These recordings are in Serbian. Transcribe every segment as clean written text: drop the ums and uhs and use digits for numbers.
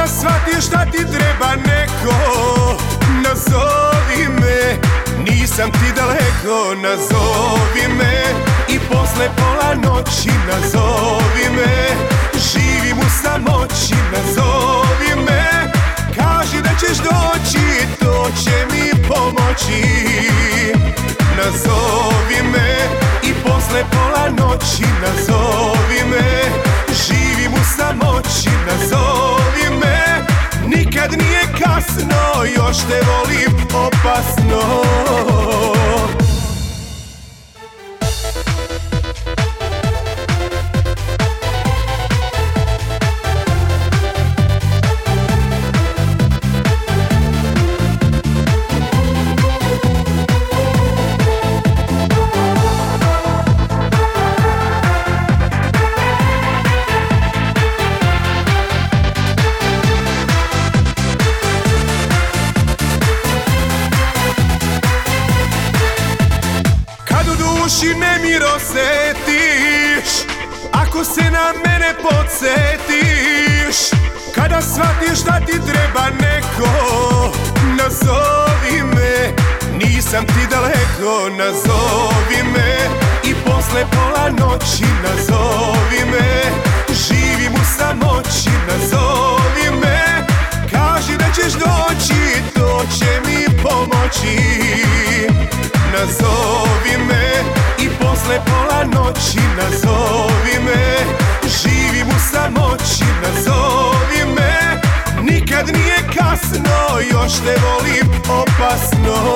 Kada shvatiš da ti treba neko, nazovi me. Nisam ti daleko, nazovi me. I posle pola noći nazovi me. Živim u samoći, nazovi me. Kaži da ćeš doći, to će mi pomoći. Nazovi me. I posle pola noći nazovi me. Živim u samoći, nazovi me. Nikad nije kasno, još te volim opasno. Duši nemir osetiš, ako se na mene podsjetiš. Kada shvatiš da ti treba neko, nazovi me. Nisam ti daleko, nazovi me. I posle pola noći nazovi me. Živim u samoći, nazovi me. Kaži da ćeš doći, to će mi pomoći. Nazovi me. I posle pola noći nazovi me. Živim u samoći, nazovi me. Nikad nije kasno, još te volim opasno.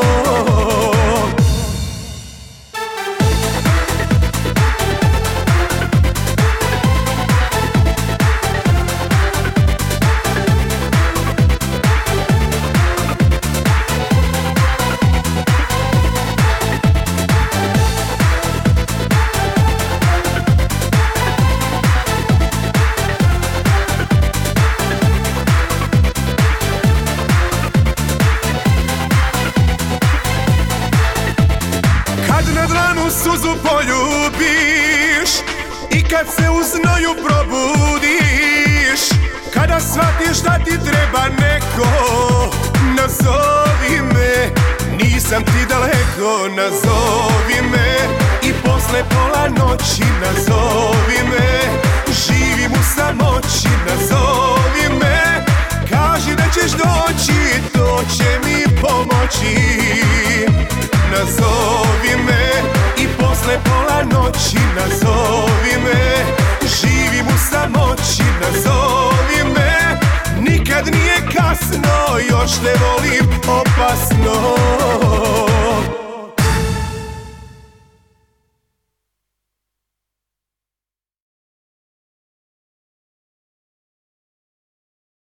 Suzu poljubiš i kad se u znoju probudiš. Kada shvatiš da ti treba neko, nazovi me. Nisam ti daleko, nazovi me. I posle pola noći nazovi me. Živim u samoći, nazovi me. Kaži da ćeš doći, to će mi pomoći. Nazovi me. I posle pola noći nazovi me. Živim u samoći, nazovi me. Nikad nije kasno, još te volim opasno.